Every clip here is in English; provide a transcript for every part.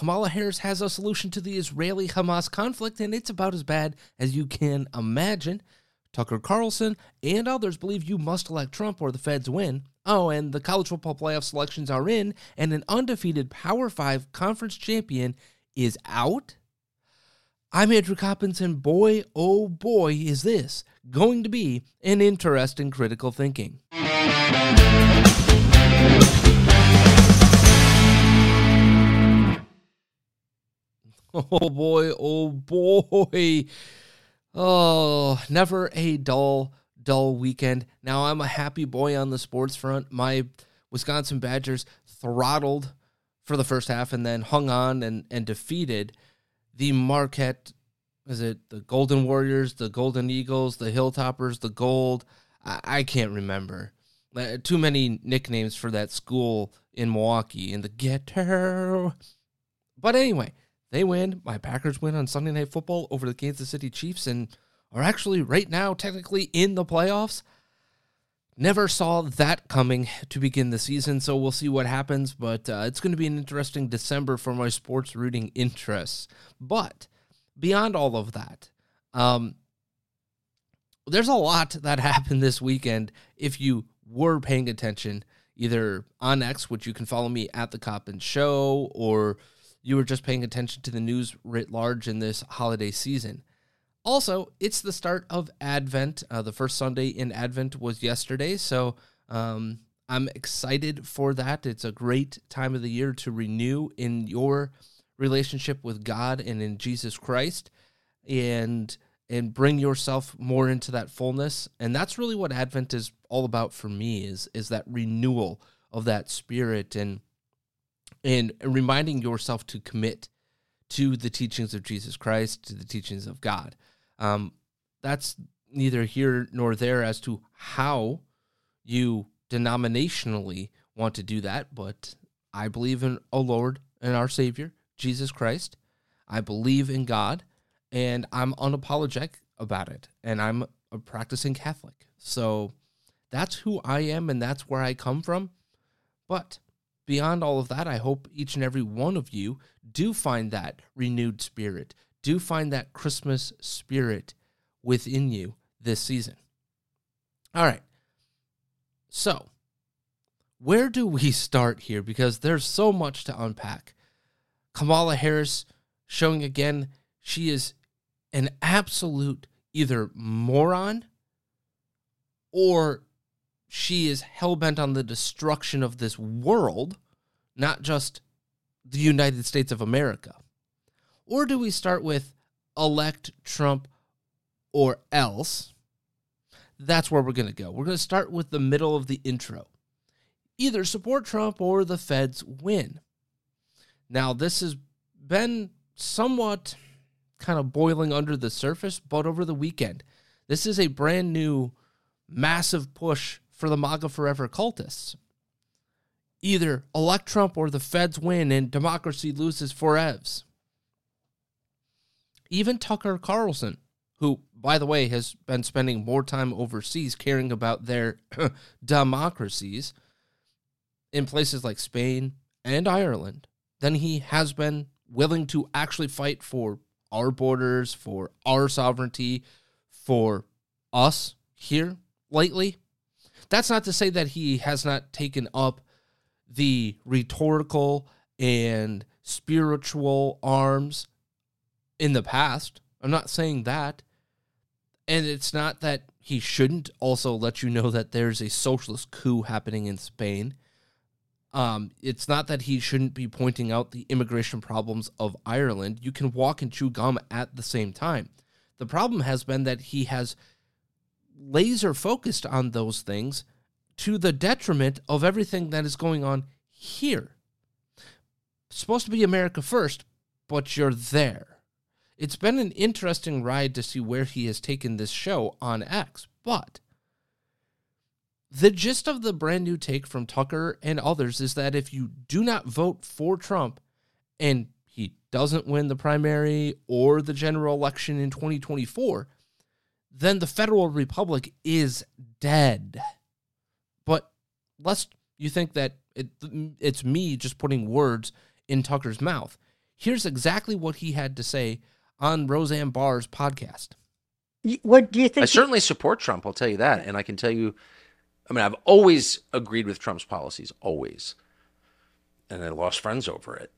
Kamala Harris has a solution to the Israeli-Hamas conflict, and it's about as bad as you can imagine. Tucker Carlson and others believe you must elect Trump or the feds win. Oh, and the college football playoff selections are in, and an undefeated Power 5 conference champion is out. I'm Andrew Coppins, and boy, oh boy, is this going to be an interesting critical thinking. Oh boy, oh boy. Oh, never a dull weekend. Now, I'm a happy boy on the sports front. My Wisconsin Badgers throttled for the first half and then hung on and defeated the Marquette, is it the Golden Warriors, the Golden Eagles, the Hilltoppers, the Gold? I can't remember. Too many nicknames for that school in Milwaukee, in the ghetto. But anyway, they win. My Packers win on Sunday Night Football over the Kansas City Chiefs and are actually right now technically in the playoffs. Never saw that coming to begin the season, so we'll see what happens. But it's going to be an interesting December for my sports rooting interests. But beyond all of that, there's a lot that happened this weekend if you were paying attention, either on X, which you can follow me at The Coppins Show, or you were just paying attention to the news writ large in this holiday season. Also, it's the start of Advent. The first Sunday in Advent was yesterday, so I'm excited for that. It's a great time of the year to renew in your relationship with God and in Jesus Christ, and bring yourself more into that fullness. And that's really what Advent is all about for me, is that renewal of that spirit and reminding yourself to commit to the teachings of Jesus Christ, to the teachings of God. That's neither here nor there as to how you denominationally want to do that, but I believe in a Lord and our Savior, Jesus Christ. I believe in God, and I'm unapologetic about it, and I'm a practicing Catholic. So that's who I am, and that's where I come from. But beyond all of that, I hope each and every one of you do find that renewed spirit, do find that Christmas spirit within you this season. All right. So, where do we start here? Because there's so much to unpack. Kamala Harris showing again she is an absolute either moron or she is hell-bent on the destruction of this world, not just the United States of America. Or do we start with elect Trump or else? That's where we're going to go. We're going to start with the middle of the intro. Either support Trump or the feds win. Now, this has been somewhat kind of boiling under the surface, but over the weekend, this is a brand new, massive push for the MAGA Forever cultists. Either elect Trump or the feds win and democracy loses forevs. Even Tucker Carlson, who, by the way, has been spending more time overseas caring about their democracies in places like Spain and Ireland than he has been willing to actually fight for our borders, for our sovereignty, for us here lately. That's not to say that he has not taken up the rhetorical and spiritual arms in the past. I'm not saying that. And it's not that he shouldn't also let you know that there's a socialist coup happening in Spain. It's not that he shouldn't be pointing out the immigration problems of Ireland. You can walk and chew gum at the same time. The problem has been that he has laser focused on those things to the detriment of everything that is going on here. It's supposed to be America first, but you're there. It's been an interesting ride to see where he has taken this show on X, but the gist of the brand new take from Tucker and others is that if you do not vote for Trump and he doesn't win the primary or the general election in 2024, then the federal republic is dead. But lest you think that it's me just putting words in Tucker's mouth, Here's exactly what he had to say on Roseanne Barr's podcast. What do you think? I certainly support Trump, I'll tell you that. And I can tell you, I mean, I've always agreed with Trump's policies, always. And I lost friends over it.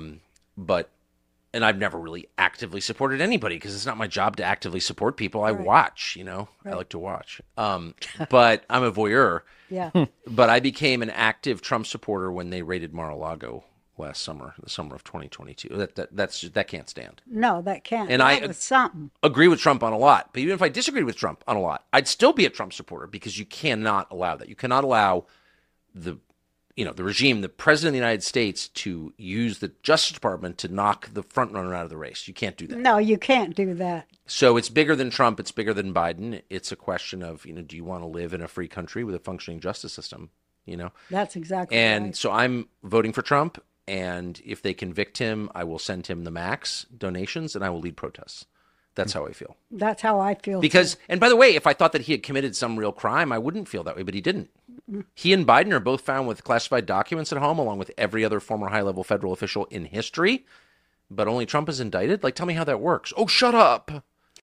And I've never really actively supported anybody because it's not my job to actively support people. I watch, I like to watch. But I'm a voyeur. Yeah. But I became an active Trump supporter when they raided Mar-a-Lago last summer, the summer of 2022. That can't stand. No, that can't. And that was something. Agree with Trump on a lot. But even if I disagreed with Trump on a lot, I'd still be a Trump supporter because you cannot allow that. You cannot allow the regime, the president of the United States, to use the Justice Department to knock the front runner out of the race. You can't do that. No, you can't do that. So it's bigger than Trump. It's bigger than Biden. It's a question of, do you want to live in a free country with a functioning justice system? That's exactly and right. So I'm voting for Trump. And if they convict him, I will send him the max donations and I will lead protests. That's how I feel. That's how I feel. Because, and by the way, if I thought that he had committed some real crime, I wouldn't feel that way, but he didn't. He and Biden are both found with classified documents at home, along with every other former high-level federal official in history. But only Trump is indicted? Like, tell me how that works. Oh, shut up.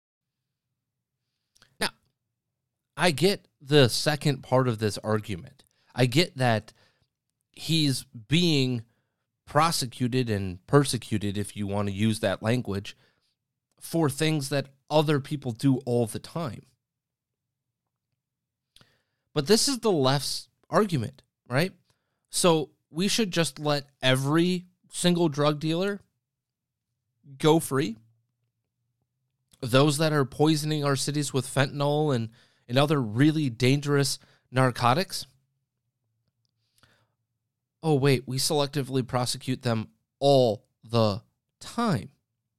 Now, I get the second part of this argument. I get that he's being prosecuted and persecuted, if you want to use that language, for things that other people do all the time. But this is the left's argument, right? So we should just let every single drug dealer go free. Those that are poisoning our cities with fentanyl and other really dangerous narcotics. Oh, wait, we selectively prosecute them all the time.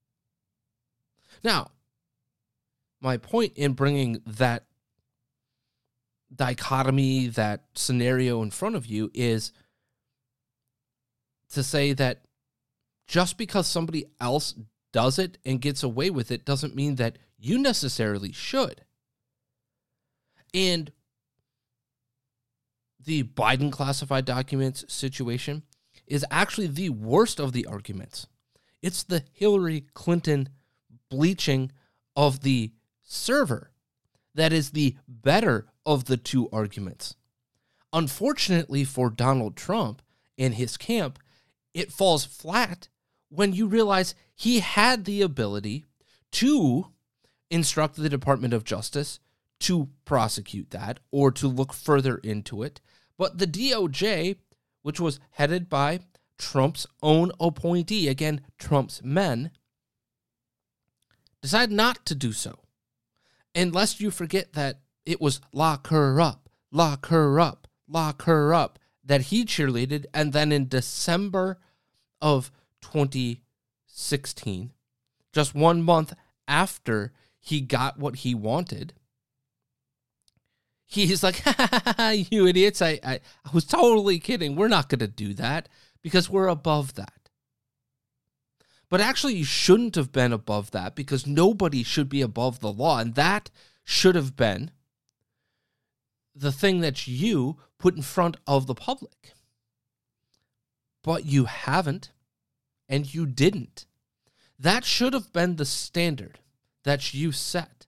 Now, my point in bringing that dichotomy, that scenario in front of you is to say that just because somebody else does it and gets away with it doesn't mean that you necessarily should. And the Biden classified documents situation is actually the worst of the arguments. It's the Hillary Clinton bleaching of the server that is the better of the two arguments. Unfortunately for Donald Trump and his camp, it falls flat when you realize he had the ability to instruct the Department of Justice to prosecute that or to look further into it. But the DOJ, which was headed by Trump's own appointee, again, Trump's men, decided not to do so. And lest you forget that it was lock her up, lock her up, lock her up, that he cheerleaded. And then in December of 2016, just 1 month after he got what he wanted, he's like, you idiots, I was totally kidding. We're not going to do that because we're above that. But actually, you shouldn't have been above that because nobody should be above the law. And that should have been the thing that you put in front of the public. But you haven't, and you didn't. That should have been the standard that you set.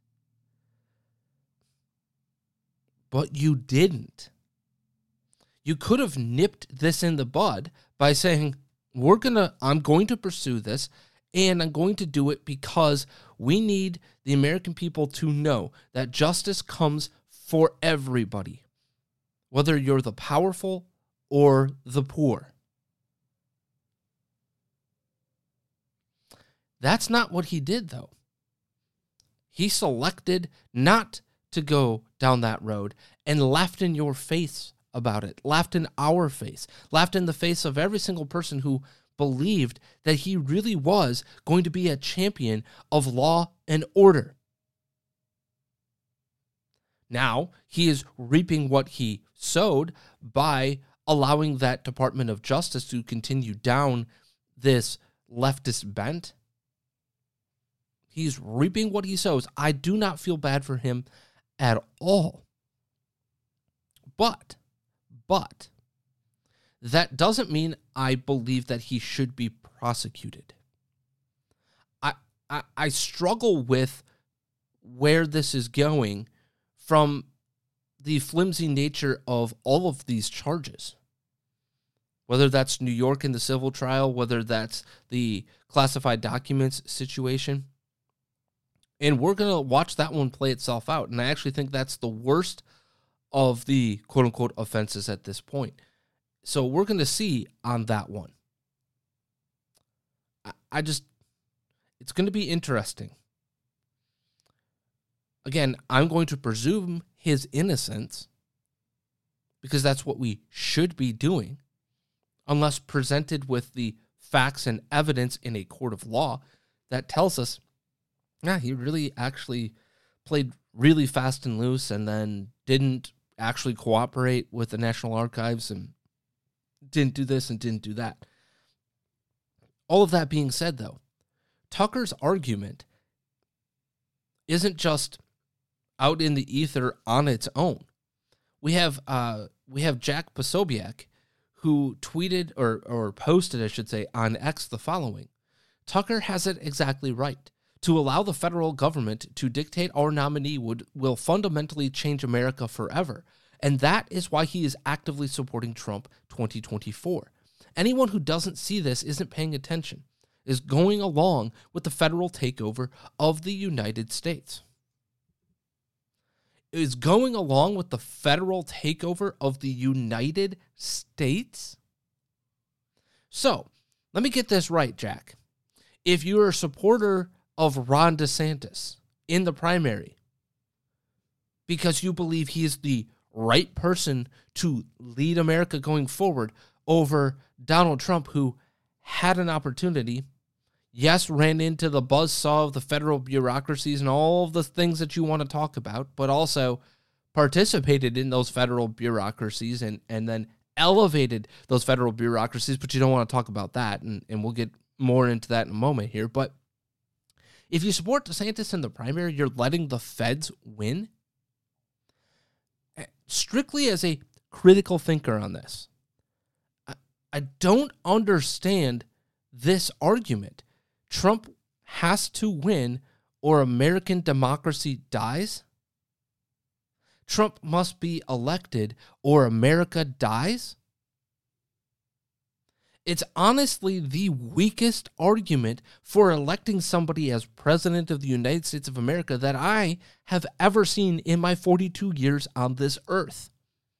But you didn't. You could have nipped this in the bud by saying, I'm going to pursue this, and I'm going to do it because we need the American people to know that justice comes for everybody, whether you're the powerful or the poor. That's not what he did, though. He selected not to go down that road and laughed in your face about it, laughed in our face, laughed in the face of every single person who believed that he really was going to be a champion of law and order. Now, he is reaping what he sowed by allowing that Department of Justice to continue down this leftist bent. He's reaping what he sows. I do not feel bad for him at all. But that doesn't mean I believe that he should be prosecuted. I struggle with where this is going from the flimsy nature of all of these charges. Whether that's New York in the civil trial, whether that's the classified documents situation. And we're going to watch that one play itself out. And I actually think that's the worst of the quote-unquote offenses at this point. So we're going to see on that one. It's going to be interesting. Again, I'm going to presume his innocence because that's what we should be doing, unless presented with the facts and evidence in a court of law that tells us, yeah, he really actually played really fast and loose and then didn't actually cooperate with the National Archives and didn't do this and didn't do that. All of that being said, though, Tucker's argument isn't just out in the ether on its own. We have Jack Posobiec, who tweeted or posted, I should say, on X the following: Tucker has it exactly right. To allow the federal government to dictate our nominee will fundamentally change America forever. And that is why he is actively supporting Trump 2024. Anyone who doesn't see this isn't paying attention, is going along with the federal takeover of the United States. Is going along with the federal takeover of the United States? So, let me get this right, Jack. If you're a supporter of Ron DeSantis in the primary because you believe he is the right person to lead America going forward over Donald Trump, who had an opportunity, yes, ran into the buzzsaw of the federal bureaucracies and all of the things that you want to talk about, but also participated in those federal bureaucracies and then elevated those federal bureaucracies, but you don't want to talk about that, and we'll get more into that in a moment here. But if you support DeSantis in the primary, you're letting the feds win? Strictly as a critical thinker on this, I don't understand this argument. Trump has to win or American democracy dies? Trump must be elected or America dies? It's honestly the weakest argument for electing somebody as president of the United States of America that I have ever seen in my 42 years on this earth.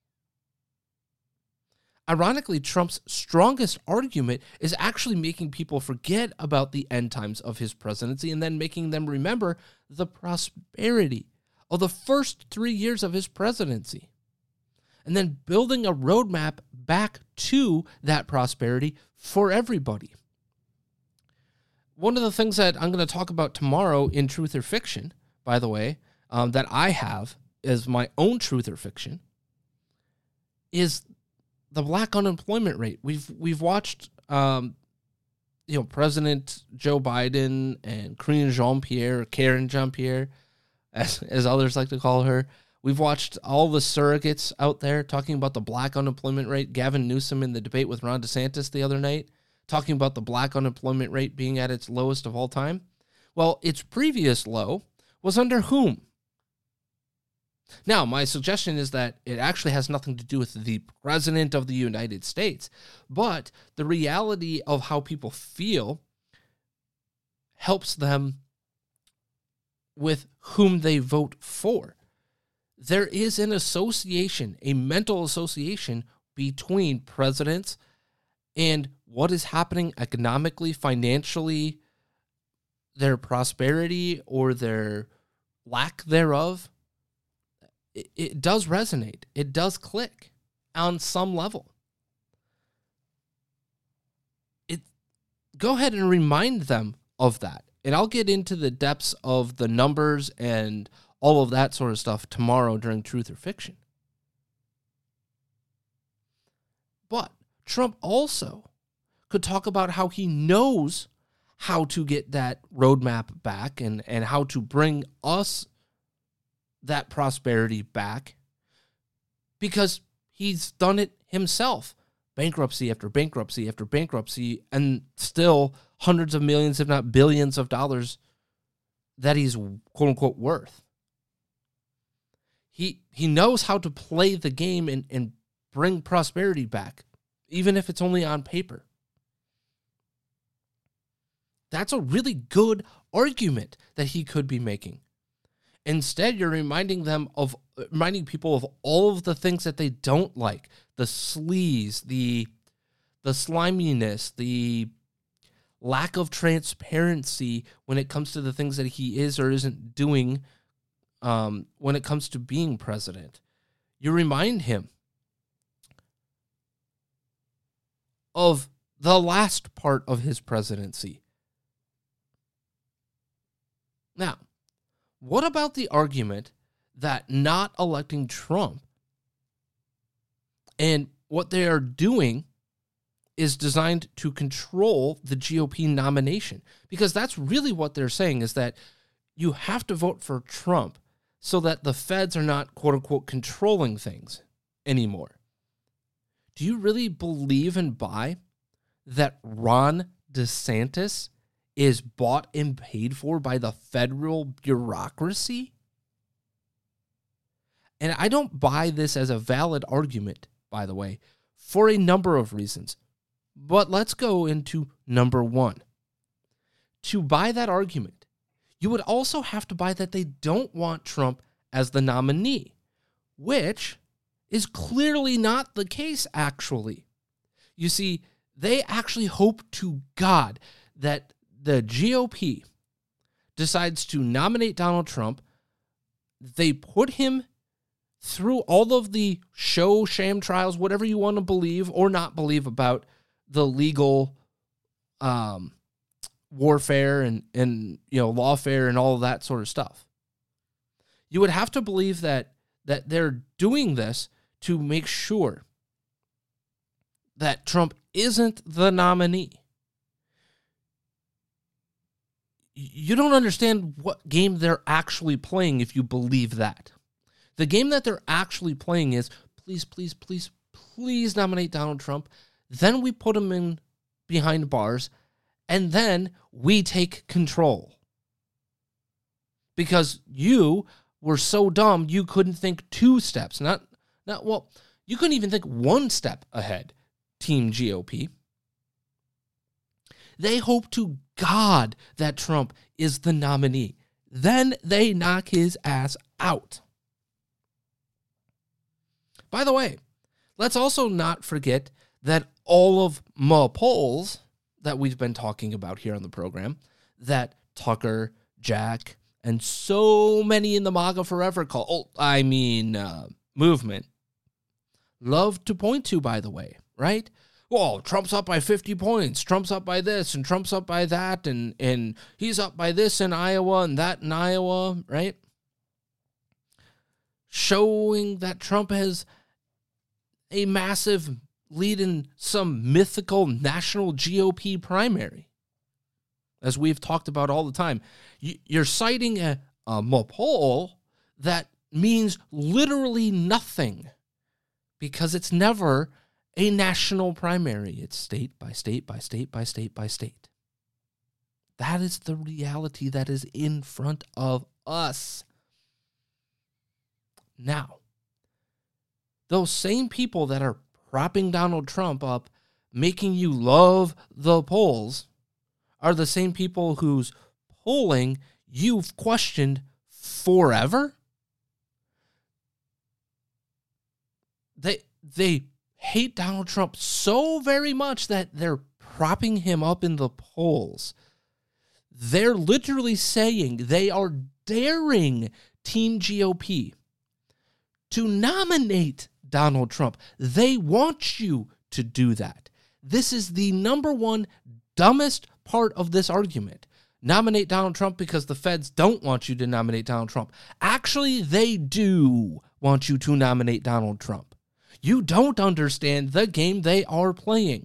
Ironically, Trump's strongest argument is actually making people forget about the end times of his presidency and then making them remember the prosperity of the first 3 years of his presidency, and then building a roadmap back to that prosperity for everybody. One of the things that I'm going to talk about tomorrow in Truth or Fiction, by the way, that I have as my own Truth or Fiction, is the black unemployment rate. We've watched, President Joe Biden and Karine Jean-Pierre, or Karen Jean-Pierre, as others like to call her. We've watched all the surrogates out there talking about the black unemployment rate. Gavin Newsom in the debate with Ron DeSantis the other night, talking about the black unemployment rate being at its lowest of all time. Well, its previous low was under whom? Now, my suggestion is that it actually has nothing to do with the president of the United States, but the reality of how people feel helps them with whom they vote for. There is an association, a mental association between presidents and what is happening economically, financially, their prosperity or their lack thereof. It does resonate. It does click on some level. Go ahead and remind them of that. And I'll get into the depths of the numbers and all of that sort of stuff tomorrow during Truth or Fiction. But Trump also could talk about how he knows how to get that roadmap back and how to bring us that prosperity back, because he's done it himself. Bankruptcy after bankruptcy after bankruptcy, and still hundreds of millions, if not billions of dollars that he's quote unquote worth. He knows how to play the game and bring prosperity back, even if it's only on paper. That's a really good argument that he could be making. Instead, you're reminding people of all of the things that they don't like, the sleaze, the sliminess, the lack of transparency when it comes to the things that he is or isn't doing when it comes to being president. You remind him of the last part of his presidency. Now, what about the argument that not electing Trump and what they are doing is designed to control the GOP nomination? Because that's really what they're saying, is that you have to vote for Trump so that the feds are not, quote unquote, controlling things anymore. Do you really believe and buy that Ron DeSantis is bought and paid for by the federal bureaucracy? And I don't buy this as a valid argument, by the way, for a number of reasons. But let's go into number one. To buy that argument, you would also have to buy that they don't want Trump as the nominee, which is clearly not the case, actually. You see, they actually hope to God that the GOP decides to nominate Donald Trump. They put him through all of the sham trials, whatever you want to believe or not believe about the legal warfare and lawfare and all of that sort of stuff. You would have to believe that they're doing this to make sure that Trump isn't the nominee. You don't understand what game they're actually playing if you believe that. The game that they're actually playing is, please, please, please, please nominate Donald Trump. Then we put him in behind bars, and then we take control. Because you were so dumb, you couldn't think 2 steps. You couldn't even think 1 step ahead, Team GOP. They hope to God that Trump is the nominee. Then they knock his ass out. By the way, let's also not forget that all of my polls that we've been talking about here on the program, that Tucker, Jack, and so many in the MAGA Forever movement love to point to, by the way, right? Well, Trump's up by 50 points. Trump's up by this, and Trump's up by that, and he's up by this in Iowa and that in Iowa, right? Showing that Trump has a massive lead in some mythical national GOP primary, as we've talked about all the time. You're citing a poll that means literally nothing because it's never a national primary. It's state by state by state by state by state. That is the reality that is in front of us. Now, those same people that are propping Donald Trump up, making you love the polls, are the same people whose polling you've questioned forever. They hate Donald Trump so very much that they're propping him up in the polls. They're literally saying, they are daring Team GOP to nominate Donald Trump. They want you to do that. This is the number one dumbest part of this argument. Nominate Donald Trump because the feds don't want you to nominate Donald Trump. Actually, they do want you to nominate Donald Trump. You don't understand the game they are playing.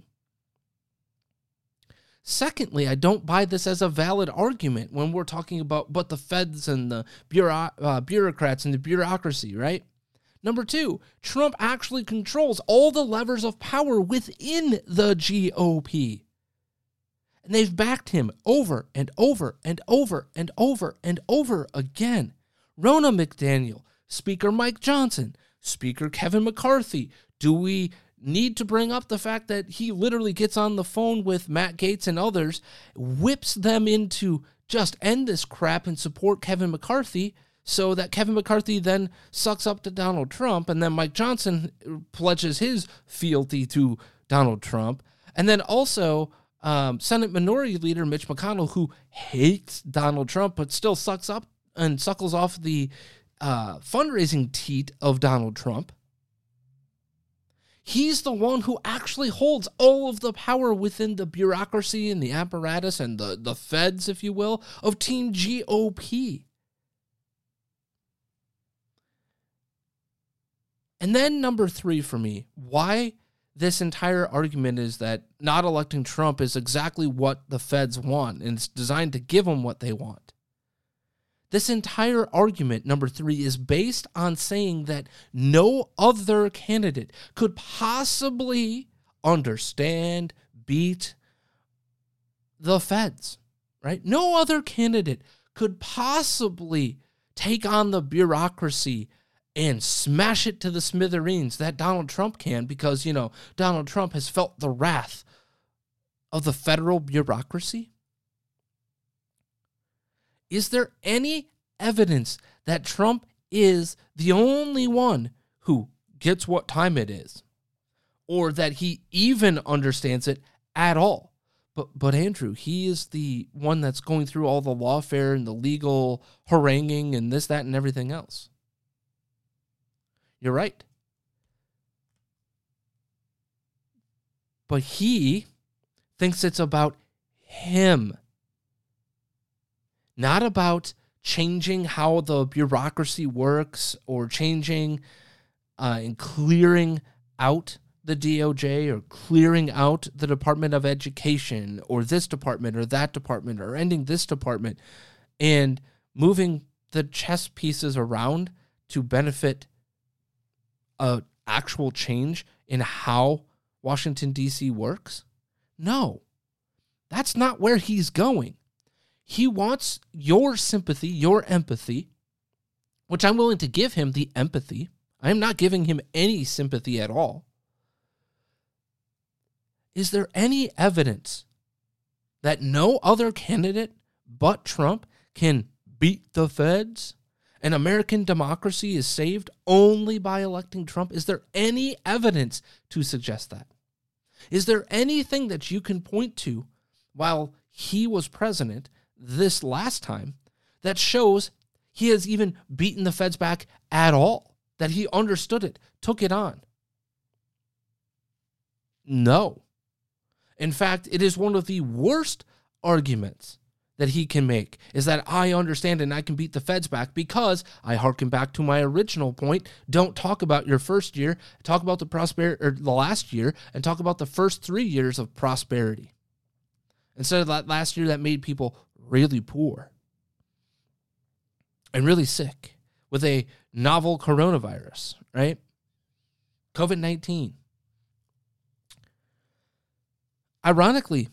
Secondly, I don't buy this as a valid argument when we're talking about what the feds and the bureaucrats and the bureaucracy, right? Number 2, Trump actually controls all the levers of power within the GOP. And they've backed him over and over and over and over and over again. Ronna McDaniel, Speaker Mike Johnson, Speaker Kevin McCarthy. Do we need to bring up the fact that he literally gets on the phone with Matt Gaetz and others, whips them into just end this crap and support Kevin McCarthy, so that Kevin McCarthy then sucks up to Donald Trump, and then Mike Johnson pledges his fealty to Donald Trump, and then also Senate Minority Leader Mitch McConnell, who hates Donald Trump but still sucks up and suckles off the fundraising teat of Donald Trump. He's the one who actually holds all of the power within the bureaucracy and the apparatus and the feds, if you will, of Team GOP. And then number 3 for me, why this entire argument is that not electing Trump is exactly what the feds want, and it's designed to give them what they want. This entire argument, number 3, is based on saying that no other candidate could possibly understand, beat the feds, right? No other candidate could possibly take on the bureaucracy and smash it to the smithereens that Donald Trump can, because, Donald Trump has felt the wrath of the federal bureaucracy. Is there any evidence that Trump is the only one who gets what time it is, or that he even understands it at all? But Andrew, he is the one that's going through all the lawfare and the legal haranguing and this, that, and everything else. You're right. But he thinks it's about him, not about changing how the bureaucracy works or changing and clearing out the DOJ or clearing out the Department of Education or this department or that department or ending this department and moving the chess pieces around to benefit an actual change in how Washington, D.C. works. No, that's not where he's going. He wants your sympathy, your empathy, which I'm willing to give him the empathy. I am not giving him any sympathy at all. Is there any evidence that no other candidate but Trump can beat the feds and American democracy is saved only by electing Trump? Is there any evidence to suggest that? Is there anything that you can point to while he was president this last time that shows he has even beaten the feds back at all, that he understood it, took it on? No. In fact, it is one of the worst arguments that he can make, is that I understand and I can beat the feds back because I hearken back to my original point. Don't talk about your first year, talk about the last year, and talk about the first 3 years of prosperity. Instead of that last year that made people really poor and really sick with a novel coronavirus, right? COVID-19. Ironically,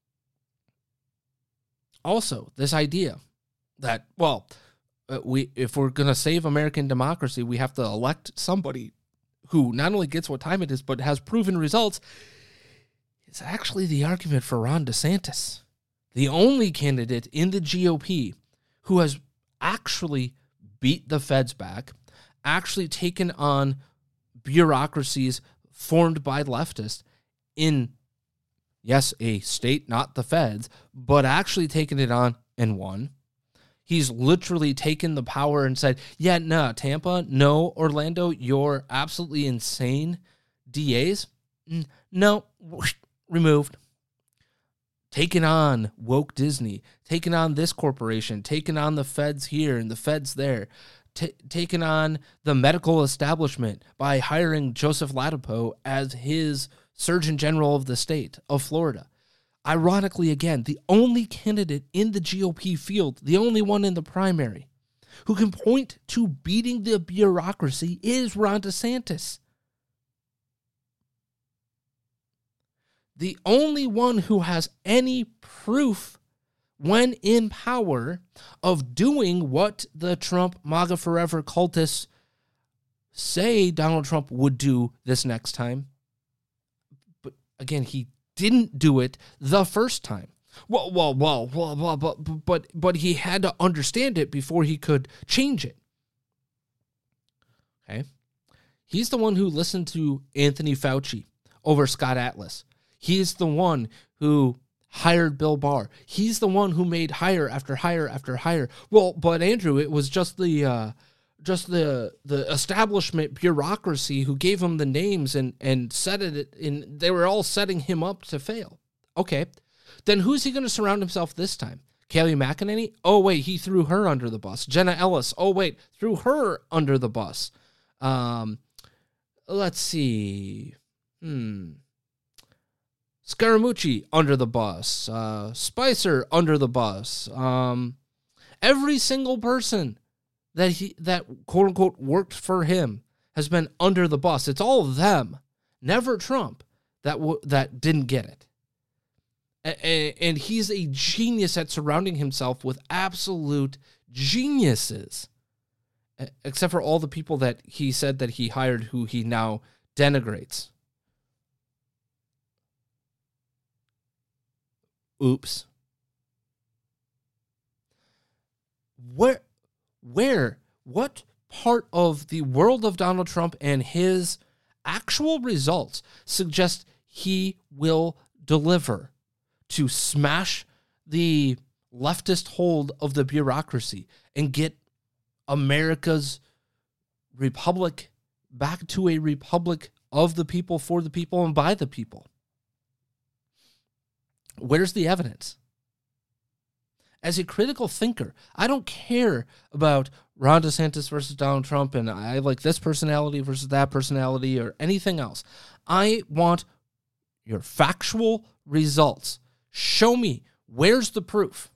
also, this idea that, if we're going to save American democracy, we have to elect somebody who not only gets what time it is, but has proven results, is actually the argument for Ron DeSantis, the only candidate in the GOP who has actually beat the feds back, actually taken on bureaucracies formed by leftists in, yes, a state, not the feds, but actually taken it on and won. He's literally taken the power and said, yeah, no, Tampa, no, Orlando, you're absolutely insane. DAs, no, removed. Taken on woke Disney, taken on this corporation, taken on the feds here and the feds there, taken on the medical establishment by hiring Joseph Ladapo as his Surgeon General of the state of Florida. Ironically, again, the only candidate in the GOP field, the only one in the primary, who can point to beating the bureaucracy is Ron DeSantis. the only one who has any proof when in power of doing what the Trump MAGA Forever cultists say Donald Trump would do this next time. But again, he didn't do it the first time. But he had to understand it before he could change it. Okay? He's the one who listened to Anthony Fauci over Scott Atlas. He's the one who hired Bill Barr. He's the one who made hire after hire after hire. Well, but Andrew, it was just the establishment bureaucracy who gave him the names and set it in. They were all setting him up to fail. Okay, then who's he going to surround himself this time? Kayleigh McEnany? Oh wait, he threw her under the bus. Jenna Ellis? Oh wait, threw her under the bus. Let's see. Scaramucci under the bus. Spicer under the bus. Every single person that quote unquote worked for him has been under the bus. It's all of them, never Trump, that didn't get it. And he's a genius at surrounding himself with absolute geniuses, except for all the people that he said that he hired, who he now denigrates. Oops. What part of the world of Donald Trump and his actual results suggest he will deliver to smash the leftist hold of the bureaucracy and get America's republic back to a republic of the people, for the people, and by the people? Where's the evidence? As a critical thinker, I don't care about Ron DeSantis versus Donald Trump and I like this personality versus that personality or anything else. I want your factual results. Show me, where's the proof?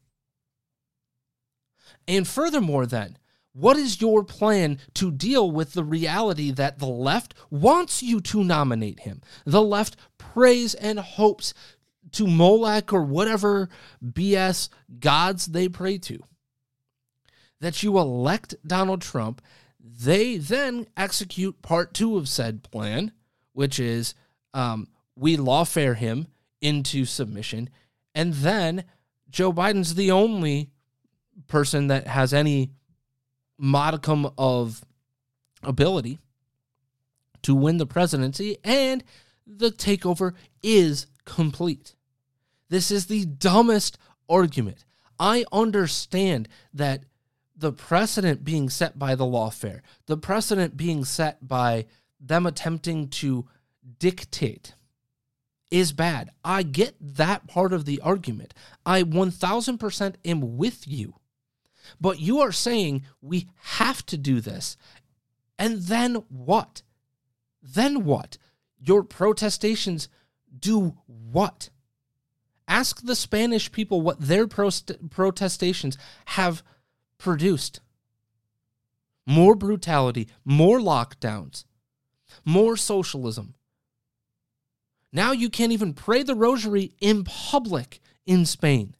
And furthermore then, what is your plan to deal with the reality that the left wants you to nominate him? The left prays and hopes to Molech or whatever BS gods they pray to, that you elect Donald Trump. They then execute part 2 of said plan, which is we lawfare him into submission, and then Joe Biden's the only person that has any modicum of ability to win the presidency, and the takeover is complete. This is the dumbest argument. I understand that the precedent being set by the lawfare, the precedent being set by them attempting to dictate, is bad. I get that part of the argument. I 1000% am with you. But you are saying we have to do this. And then what? Then what? Your protestations do what? Ask the Spanish people what their protestations have produced. More brutality, more lockdowns, more socialism. Now you can't even pray the rosary in public in Spain.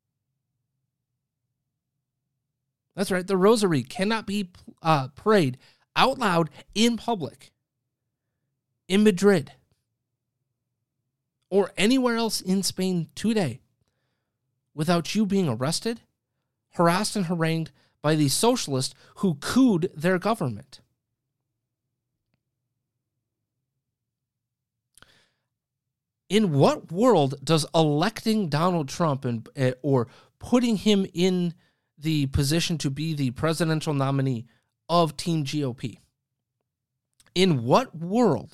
That's right, the rosary cannot be prayed out loud in public in Madrid or anywhere else in Spain today without you being arrested, harassed, and harangued by the socialists who couped their government. In what world does electing Donald Trump or putting him in the position to be the presidential nominee of Team GOP, in what world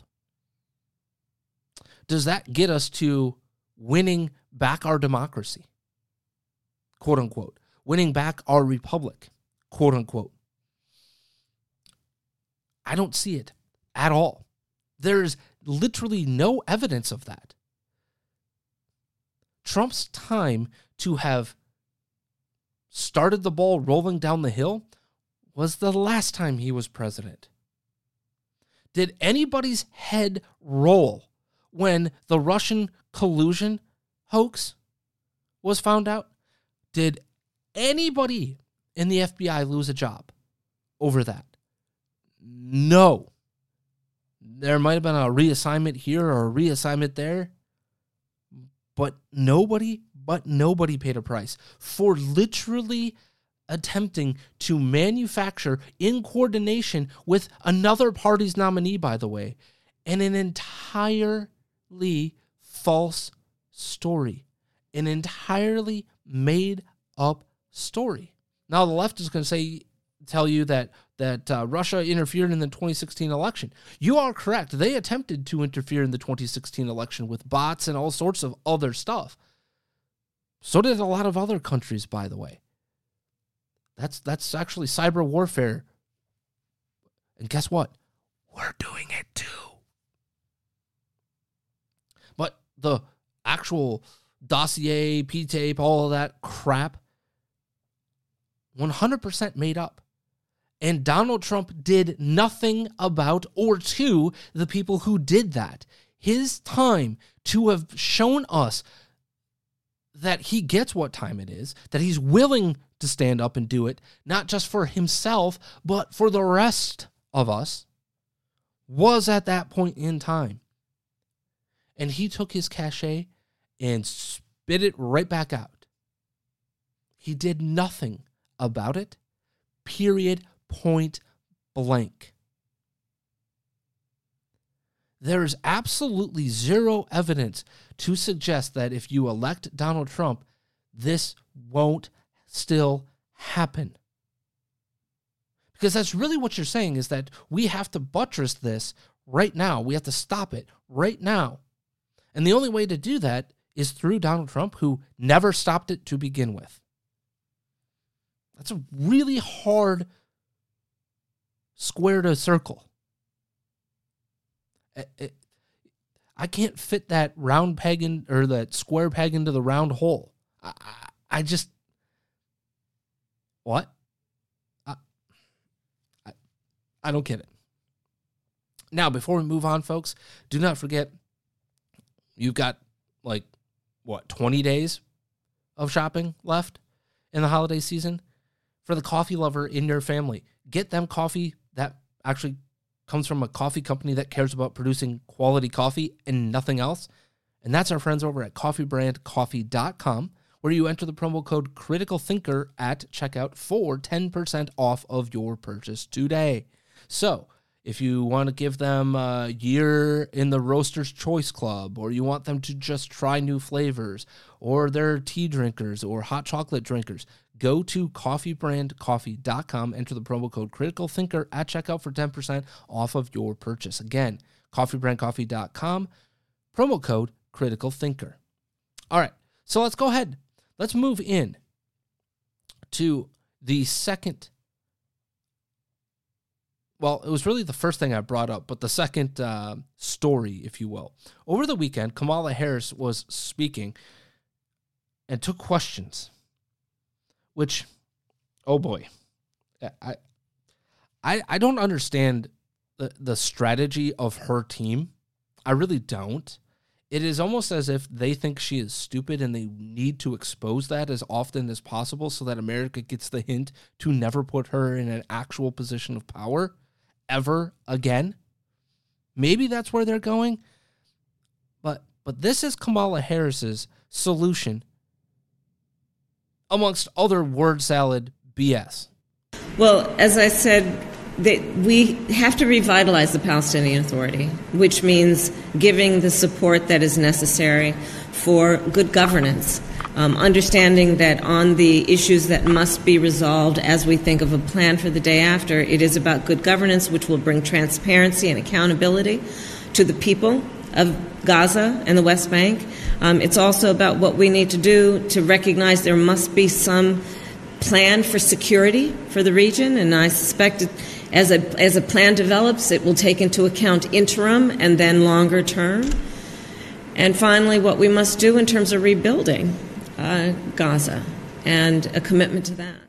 does that get us to winning back our democracy, quote unquote, winning back our republic, quote unquote? I don't see it at all. There's literally no evidence of that. Trump's time to have started the ball rolling down the hill was the last time he was president. Did anybody's head roll when the Russian collusion hoax was found out, did anybody in the FBI lose a job over that? No. There might have been a reassignment here or a reassignment there, but nobody paid a price for literally attempting to manufacture, in coordination with another party's nominee, by the way, an entirely false story, an entirely made up story. Now the left is going to tell you that Russia interfered in the 2016 election. You are correct. They attempted to interfere in the 2016 election with bots and all sorts of other stuff. So did a lot of other countries, by the way. That's actually cyber warfare. And guess what? We're doing it too. But the actual dossier, P-tape, all of that crap, 100% made up. And Donald Trump did nothing about or to the people who did that. His time to have shown us that he gets what time it is, that he's willing to stand up and do it, not just for himself, but for the rest of us, was at that point in time. And he took his cachet and spit it right back out. He did nothing about it, period, point blank. There is absolutely zero evidence to suggest that if you elect Donald Trump, this won't still happen. Because that's really what you're saying, is that we have to buttress this right now. We have to stop it right now. And the only way to do that is through Donald Trump, who never stopped it to begin with. That's a really hard square to circle. I can't fit that round peg in, or that square peg into the round hole. I just, what? I don't get it. Now, before we move on, folks, do not forget, you've got 20 days of shopping left in the holiday season. For the coffee lover in your family, get them coffee that actually comes from a coffee company that cares about producing quality coffee and nothing else. And that's our friends over at coffeebrandcoffee.com, where you enter the promo code CriticalThinker at checkout for 10% off of your purchase today. So if you want to give them a year in the Roaster's Choice Club, or you want them to just try new flavors, or they're tea drinkers or hot chocolate drinkers, go to coffeebrandcoffee.com, enter the promo code CriticalThinker at checkout for 10% off of your purchase. Again, coffeebrandcoffee.com, promo code CriticalThinker. All right, so let's go ahead. Let's move in to the second. Well, it was really the first thing I brought up, but the second story, if you will. Over the weekend, Kamala Harris was speaking and took questions, which, oh boy, I don't understand the strategy of her team. I really don't. It is almost as if they think she is stupid, and they need to expose that as often as possible so that America gets the hint to never put her in an actual position of power ever again. Maybe that's where they're going. But this is Kamala Harris's solution, amongst other word salad BS. Well, as I said, we have to revitalize the Palestinian Authority, which means giving the support that is necessary for good governance, understanding that on the issues that must be resolved as we think of a plan for the day after, it is about good governance, which will bring transparency and accountability to the people of Gaza and the West Bank. It's also about what we need to do to recognize there must be some plan for security for the region, and I suspect as a plan develops, it will take into account interim and then longer term. And finally, what we must do in terms of rebuilding Gaza and a commitment to that.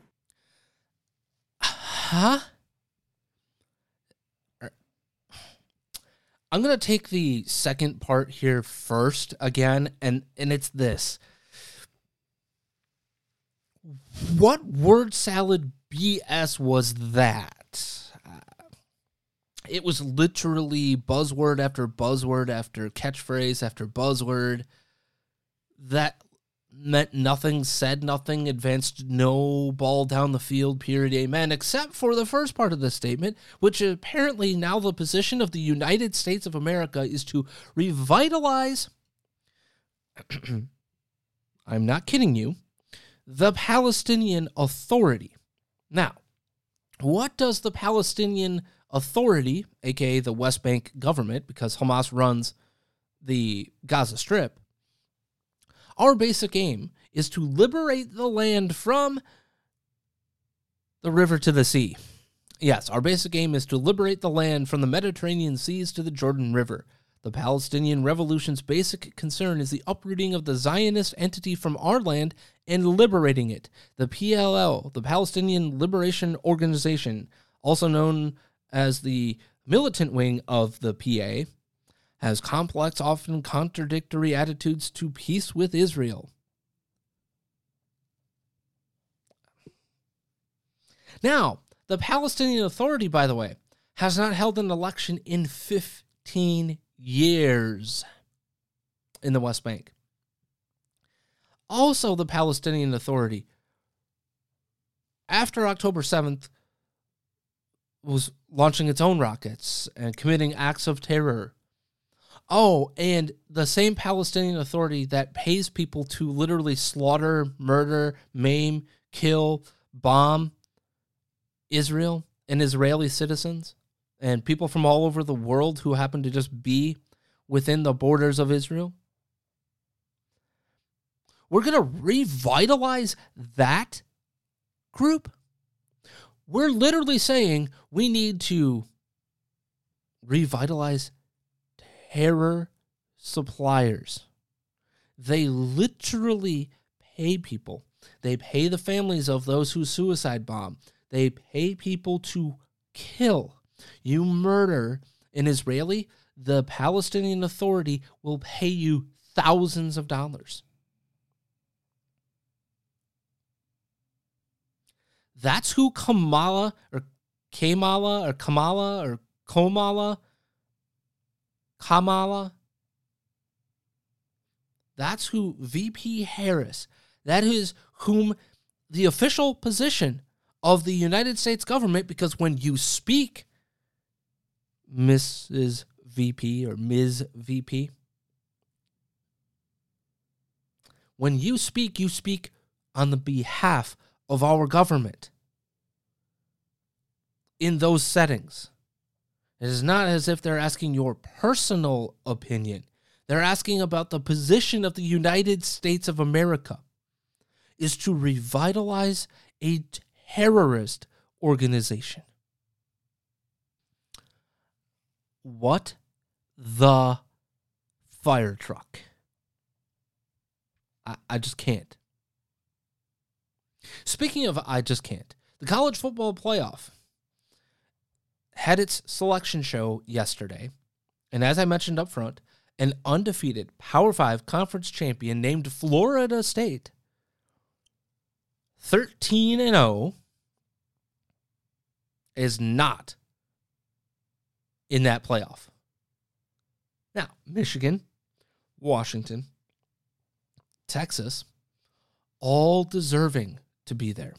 Huh? I'm going to take the second part here first again, and it's this. What word salad BS was that? It was literally buzzword after buzzword after catchphrase after buzzword that meant nothing, said nothing, advanced no ball down the field, period, amen, except for the first part of the statement, which apparently now the position of the United States of America is to revitalize, I'm not kidding you, the Palestinian Authority. Now, what does the Palestinian Authority, aka the West Bank government, because Hamas runs the Gaza Strip, our basic aim is to liberate the land from the river to the sea. Yes, our basic aim is to liberate the land from the Mediterranean seas to the Jordan River. The Palestinian Revolution's basic concern is the uprooting of the Zionist entity from our land and liberating it. The PLO, the Palestinian Liberation Organization, also known as the militant wing of the PA, has complex, often contradictory attitudes to peace with Israel. Now, the Palestinian Authority, by the way, has not held an election in 15 years in the West Bank. Also, the Palestinian Authority, after October 7th, was launching its own rockets and committing acts of terror. Oh, and the same Palestinian Authority that pays people to literally slaughter, murder, maim, kill, bomb Israel and Israeli citizens and people from all over the world who happen to just be within the borders of Israel. We're going to revitalize that group. We're literally saying we need to revitalize terror suppliers. They literally pay people. They pay the families of those who suicide bomb. They pay people to kill. You murder an Israeli, the Palestinian Authority will pay you thousands of dollars. That's who Kamala or Kamala, that's who VP Harris, that is whom the official position of the United States government, because when you speak, Mrs. VP or Ms. VP, when you speak on the behalf of our government in those settings. It is not as if they're asking your personal opinion. They're asking about the position of the United States of America is to revitalize a terrorist organization. What the fire truck? I just can't. Speaking of I just can't, the college football playoff had its selection show yesterday, and as I mentioned up front, an undefeated Power 5 conference champion named Florida State, 13-0, is not in that playoff. Now, Michigan, Washington, Texas, all deserving to be there.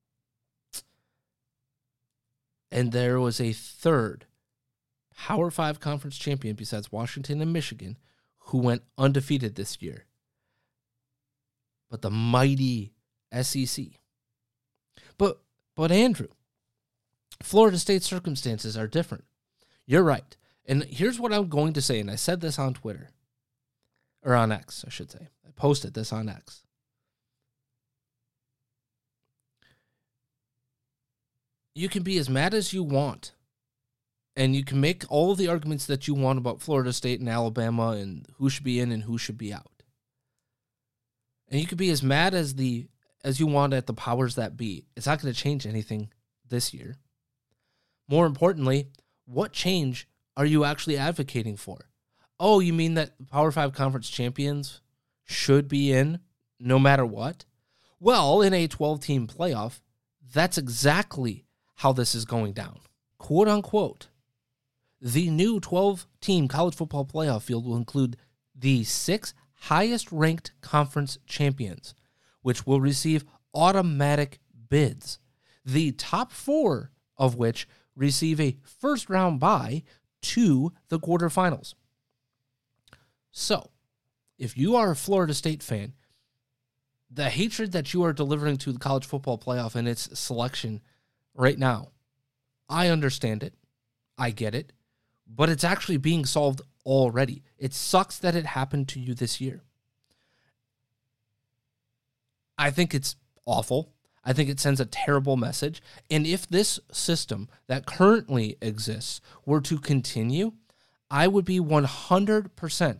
And there was a third Power 5 conference champion besides Washington and Michigan who went undefeated this year. But the mighty SEC. But Andrew, Florida State's circumstances are different. You're right. And here's what I'm going to say, and I said this on Twitter. Or on X, I should say. I posted this on X. You can be as mad as you want, and you can make all of the arguments that you want about Florida State and Alabama and who should be in and who should be out. And you can be as mad as you want at the powers that be. It's not going to change anything this year. More importantly, what change are you actually advocating for? Oh, you mean that Power 5 conference champions should be in no matter what? Well, in a 12-team playoff, that's exactly how this is going down. Quote unquote, the new 12-team college football playoff field will include the 6 highest-ranked conference champions, which will receive automatic bids, the top 4 of which receive a first-round bye to the quarterfinals. So, if you are a Florida State fan, the hatred that you are delivering to the college football playoff and its selection right now, I understand it. I get it. But it's actually being solved already. It sucks that it happened to you this year. I think it's awful. I think it sends a terrible message. And if this system that currently exists were to continue, I would be 100%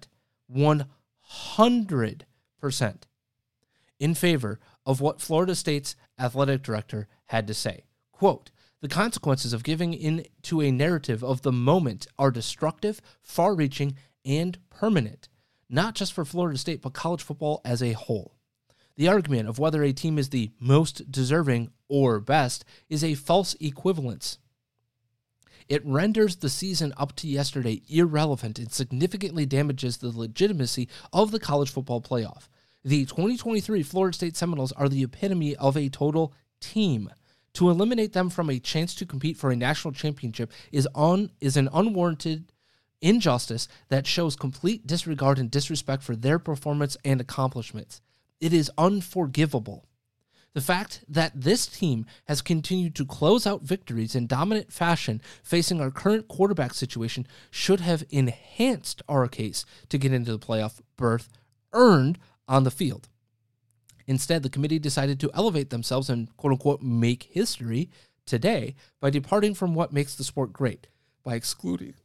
in favor of what Florida State's athletic director had to say. Quote, the consequences of giving in to a narrative of the moment are destructive, far-reaching, and permanent, not just for Florida State, but college football as a whole. The argument of whether a team is the most deserving or best is a false equivalence. It renders the season up to yesterday irrelevant and significantly damages the legitimacy of the college football playoff. The 2023 Florida State Seminoles are the epitome of a total team. To eliminate them from a chance to compete for a national championship is an unwarranted injustice that shows complete disregard and disrespect for their performance and accomplishments. It is unforgivable. The fact that this team has continued to close out victories in dominant fashion facing our current quarterback situation should have enhanced our case to get into the playoff berth earned on the field. Instead, the committee decided to elevate themselves and quote-unquote make history today by departing from what makes the sport great, by excluding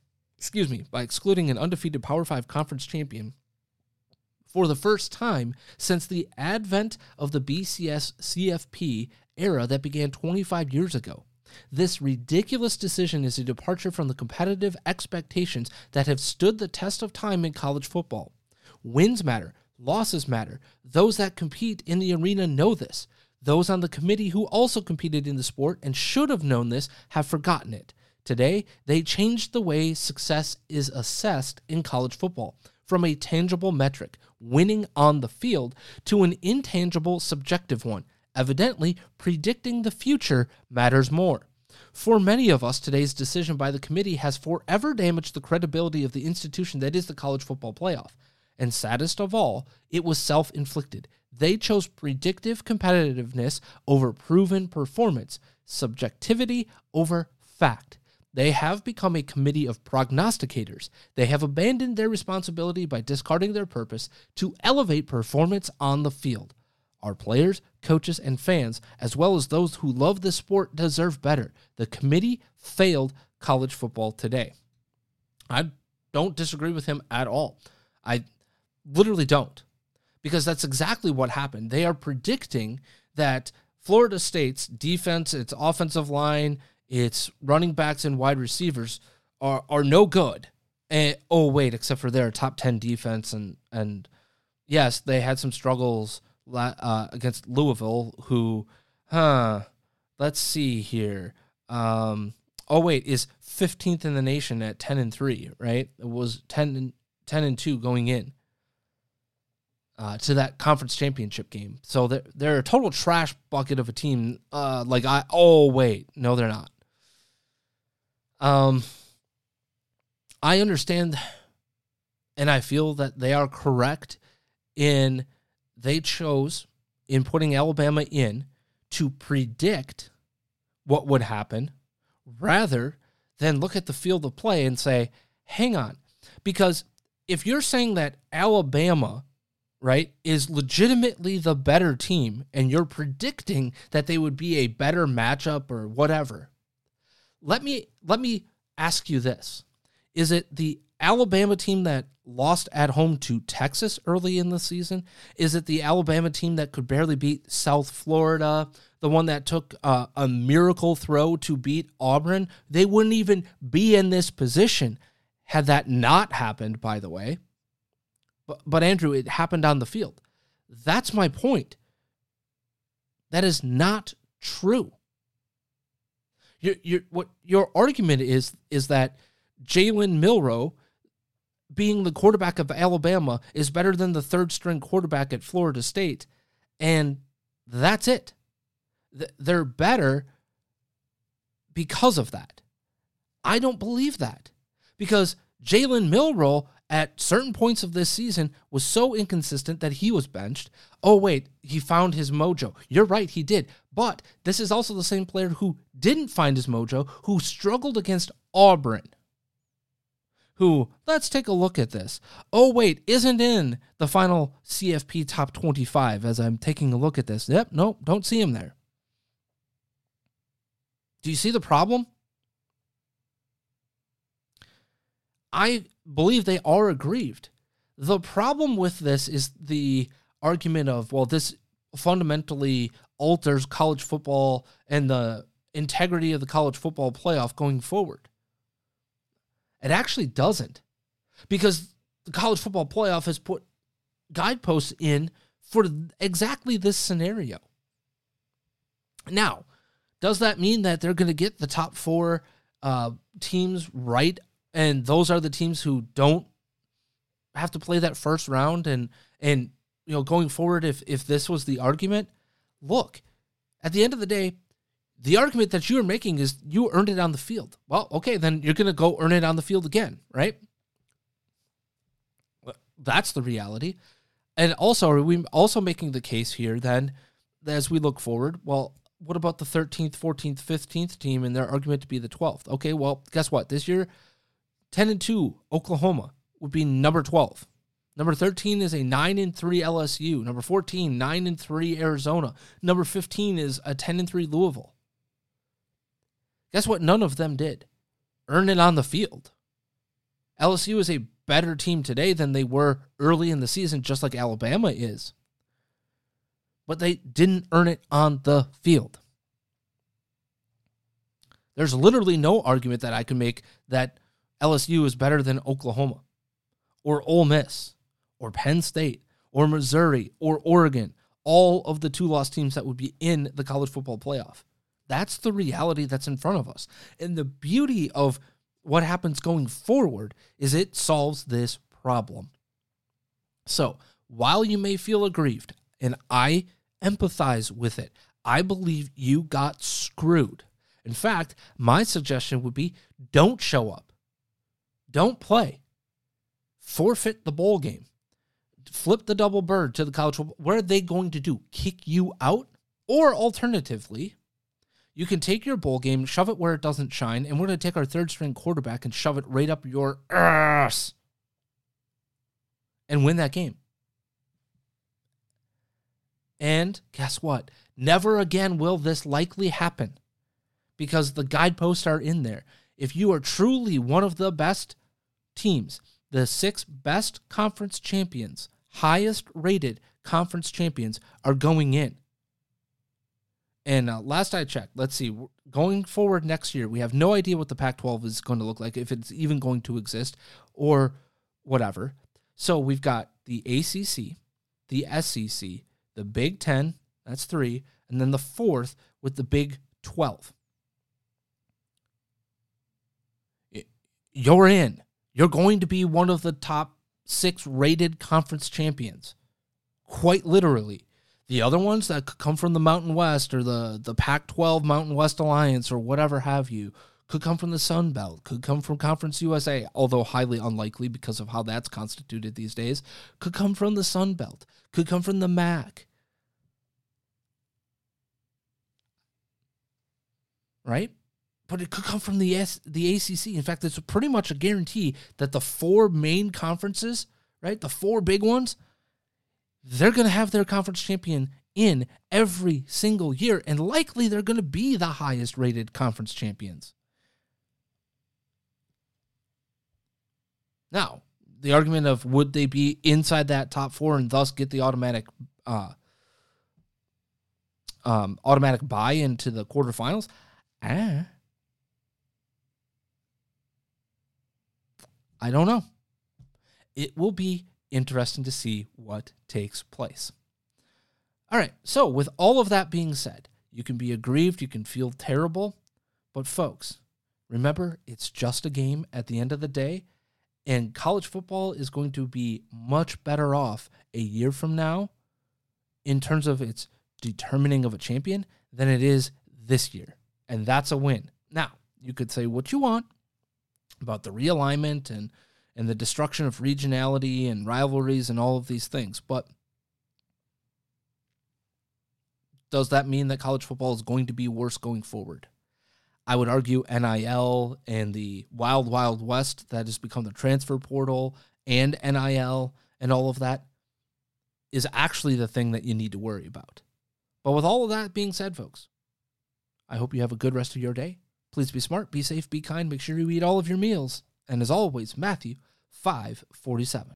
an undefeated Power 5 conference champion for the first time since the advent of the BCS CFP era that began 25 years ago. This ridiculous decision is a departure from the competitive expectations that have stood the test of time in college football. Wins matter. Losses matter. Those that compete in the arena know this. Those on the committee who also competed in the sport and should have known this have forgotten it. Today, they changed the way success is assessed in college football, from a tangible metric, winning on the field, to an intangible, subjective one. Evidently, predicting the future matters more. For many of us, today's decision by the committee has forever damaged the credibility of the institution that is the college football playoff. And saddest of all, it was self-inflicted. They chose predictive competitiveness over proven performance, subjectivity over fact. They have become a committee of prognosticators. They have abandoned their responsibility by discarding their purpose to elevate performance on the field. Our players, coaches, and fans, as well as those who love the sport, deserve better. The committee failed college football today. I don't disagree with him at all. I literally don't, because that's exactly what happened. They are predicting that Florida State's defense, its offensive line, its running backs and wide receivers are no good. And, except for their top 10 defense. And yes, they had some struggles against Louisville, who, let's see here. Is 15th in the nation at 10-3, right? It was 10-2 going in to that conference championship game. So they're a total trash bucket of a team. No, they're not. I understand, and I feel that they are correct in they chose in putting Alabama in to predict what would happen rather than look at the field of play and say, hang on, because if you're saying that Alabama, right, is legitimately the better team and you're predicting that they would be a better matchup or whatever, let me ask you this. Is it the Alabama team that lost at home to Texas early in the season? Is it the Alabama team that could barely beat South Florida, the one that took a miracle throw to beat Auburn? They wouldn't even be in this position had that not happened, by the way, but Andrew, it happened on the field. That's my point. That is not true. What your argument is that Jalen Milroe, being the quarterback of Alabama, is better than the third-string quarterback at Florida State, and that's it. They're better because of that. I don't believe that, because Jalen Milroe at certain points of this season was so inconsistent that he was benched. Oh, wait, he found his mojo. You're right, he did. But this is also the same player who didn't find his mojo, who struggled against Auburn. Who, let's take a look at this. Oh, wait, isn't in the final CFP top 25 as I'm taking a look at this. Yep, nope, don't see him there. Do you see the problem? I believe they are aggrieved. The problem with this is the argument of, well, this fundamentally alters college football and the integrity of the college football playoff going forward. It actually doesn't, because the college football playoff has put guideposts in for exactly this scenario. Now, does that mean that they're going to get the top 4 teams right, and those are the teams who don't have to play that first round? And you know, going forward, if this was the argument, look, at the end of the day, the argument that you're making is you earned it on the field. Well, okay, then you're going to go earn it on the field again, right? That's the reality. And also, are we also making the case here then, as we look forward, well, what about the 13th, 14th, 15th team and their argument to be the 12th? Okay, well, guess what? This year, 10-2 Oklahoma would be number 12. Number 13 is a 9-3 LSU. Number 14, 9-3 Arizona. Number 15 is a 10-3 Louisville. Guess what? None of them did. Earn it on the field. LSU is a better team today than they were early in the season, just like Alabama is. But they didn't earn it on the field. There's literally no argument that I can make that LSU is better than Oklahoma or Ole Miss or Penn State or Missouri or Oregon, all of the 2-loss teams that would be in the college football playoff. That's the reality that's in front of us. And the beauty of what happens going forward is it solves this problem. So while you may feel aggrieved, and I empathize with it, I believe you got screwed. In fact, my suggestion would be don't show up. Don't play. Forfeit the bowl game. Flip the double bird to the college football. What are they going to do? Kick you out? Or alternatively, you can take your bowl game, shove it where it doesn't shine, and we're going to take our third-string quarterback and shove it right up your ass and win that game. And guess what? Never again will this likely happen, because the guideposts are in there. If you are truly one of the best teams, the 6 best conference champions, highest rated conference champions are going in. And last I checked, let's see, going forward next year, we have no idea what the Pac-12 is going to look like, if it's even going to exist or whatever. So we've got the ACC, the SEC, the Big Ten, that's 3, and then the 4th with the Big 12. You're in. You're going to be one of the top 6 rated conference champions. Quite literally. The other ones that could come from the Mountain West or the Pac-12 Mountain West Alliance or whatever have you, could come from the Sun Belt, could come from Conference USA, although highly unlikely because of how that's constituted these days, could come from the Sun Belt, could come from the MAC. Right? But it could come from the ACC. In fact, it's pretty much a guarantee that the 4 main conferences, right, the 4 big ones, they're going to have their conference champion in every single year, and likely they're going to be the highest rated conference champions. Now, the argument of would they be inside that top 4 and thus get the automatic buy into the quarterfinals? I don't know. It will be interesting to see what takes place. All right, so with all of that being said, you can be aggrieved, you can feel terrible, but folks, remember, it's just a game at the end of the day, and college football is going to be much better off a year from now in terms of its determining of a champion than it is this year, and that's a win. Now, you could say what you want about the realignment and the destruction of regionality and rivalries and all of these things, but does that mean that college football is going to be worse going forward? I would argue NIL and the wild, wild west that has become the transfer portal and NIL and all of that is actually the thing that you need to worry about. But with all of that being said, folks, I hope you have a good rest of your day. Please be smart, be safe, be kind, make sure you eat all of your meals. And as always, Matthew 5:47.